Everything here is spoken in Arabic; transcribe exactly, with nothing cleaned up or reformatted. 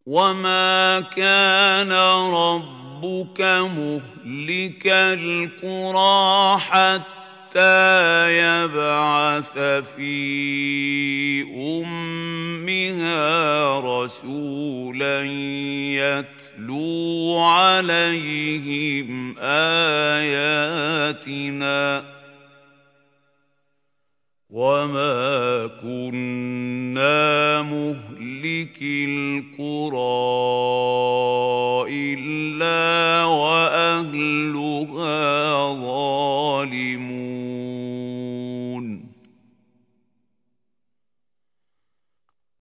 وما كان ربك مهلك القرى حتى يبعث في أمها رسولا يتلو عليهم آياتنا وما كنا مهلك القرى